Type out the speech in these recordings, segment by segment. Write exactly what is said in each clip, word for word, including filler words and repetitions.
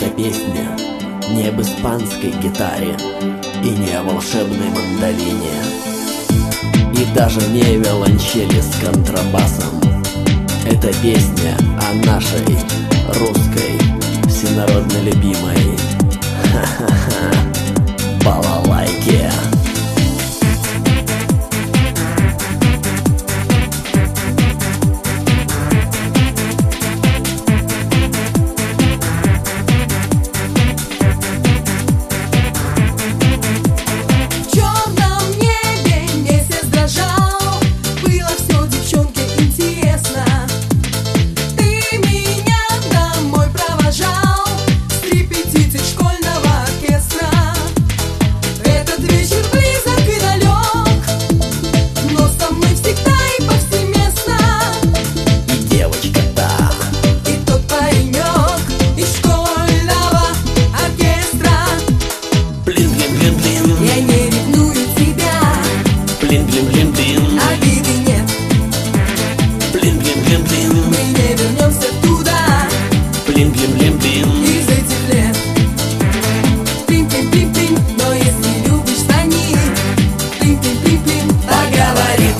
эта песня не об испанской гитаре и не о волшебной мандолине, и даже не виолончели с контрабасом. Это песня о нашей русской всенародно любимой ха-ха-ха балалайке. Блин-блин-блин-блин, обиды нет. Блин-блин-блин-блин, мы не вернемся туда. Блин-блин-блин-блин, из этих лет. Блин-блин-блин-блин, но если любишь, звони. Блин-блин-блин-блин, поговорим.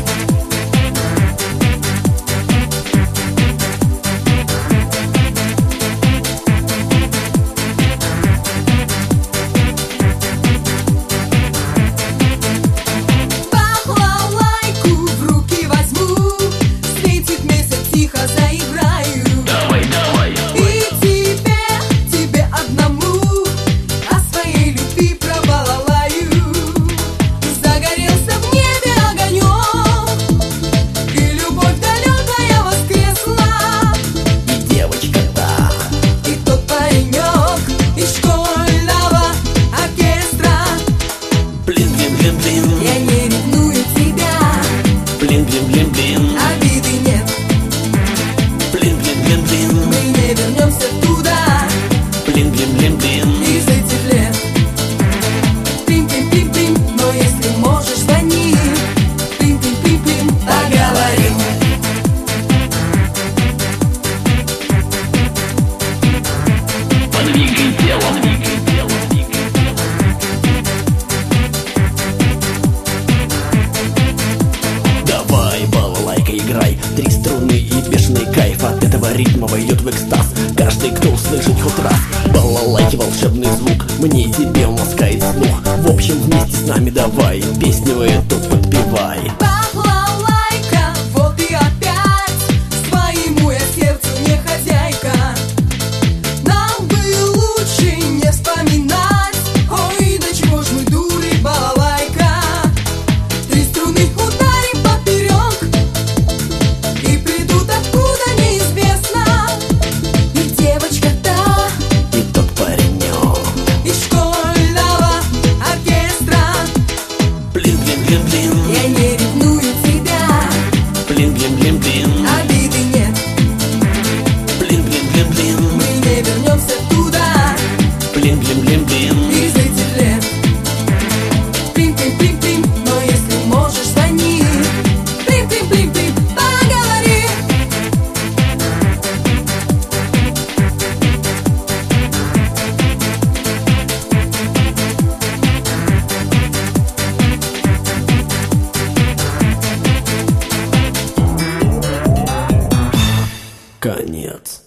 Я не ревную тебя. Блин-блин-блин-блин, обиды нет. Блин-блин-блин-блин, мы не вернемся туда. Блин-блин-блин-блин, из этих лет. Блин-блин-блин-блин, но если можешь, звони. Блин-блин-блин-блин, поговорим. Подвигай телом. Играй, три струны и бешеный кайф. От этого ритма войдет в экстаз каждый, кто услышит хоть раз. Балалайки, волшебный звук, мне и тебе он ласкает слух. В общем, вместе с нами давай песню эту подпевай. Балалайка, вот и опять. Своему я сердцу не хозяйка. Нам бы лучше не вспоминать. Ой, до чего ж мы дуры, балалайка. Три струны ударим поперек, и придут откуда неизвестно. И девочка та, и тот паренек из школьного оркестра. Блин-блин-блин-блин, я не ревную тебя. Блин-блин-блин-блин, обиды нет. Блин-блин-блин-блин, мы не вернемся туда. Блин-блин-блин-блин, из этих лет. Блин-блин-блин-блин, но если можешь, звони. Блин-блин-блин-блин, поговори. конец.